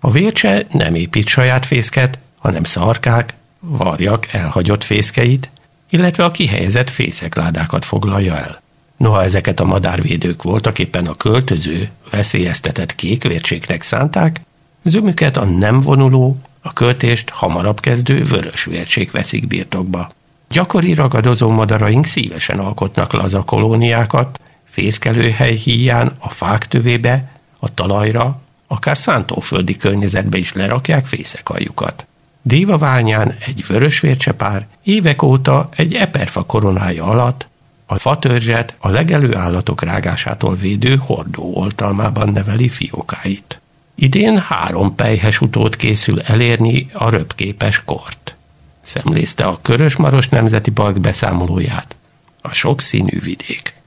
A vércse nem épít saját fészket, hanem szarkák, varjak elhagyott fészkeit, illetve a kihelyezett fészekládákat foglalja el. Noha ezeket a madárvédők voltak éppen a költöző, veszélyeztetett kékvércséknek szánták, zömüket a nem vonuló, a költést hamarabb kezdő vörösvércsék veszik birtokba. Gyakori ragadozó madaraink szívesen alkotnak laza kolóniákat, fészkelőhely híján a fák tövébe, a talajra, akár szántóföldi környezetbe is lerakják fészekajukat. Dévaványán egy vörösvércsepár évek óta egy eperfa koronája alatt a fatörzset a legelő állatok rágásától védő hordó oltalmában neveli fiókáit. Idén 3 pelyhes utód készül elérni a röpképes kort. Szemlézte a Körös-Maros Nemzeti Park beszámolóját a sokszínű vidék.